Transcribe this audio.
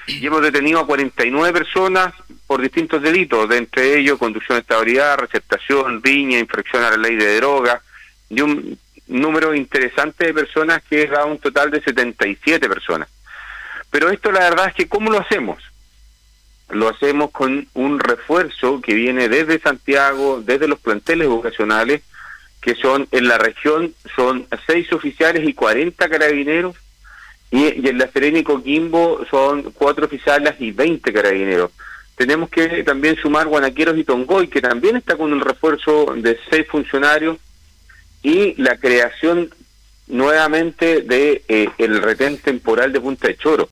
y hemos detenido a 49 personas por distintos delitos, de entre ellos conducción de estabilidad, receptación, riña, infracción a la ley de drogas, y un número interesante de personas que da un total de 77 personas. Pero esto la verdad es que ¿cómo lo hacemos? Lo hacemos con un refuerzo que viene desde Santiago, desde los planteles vocacionales, que son en la región, son 6 oficiales y 40 carabineros, y en La Serena y Coquimbo son 4 oficiales y 20 carabineros. Tenemos que también sumar Guanaqueros y Tongoy, que también está con un refuerzo de 6 funcionarios, y la creación nuevamente de el retén temporal de Punta de Choro.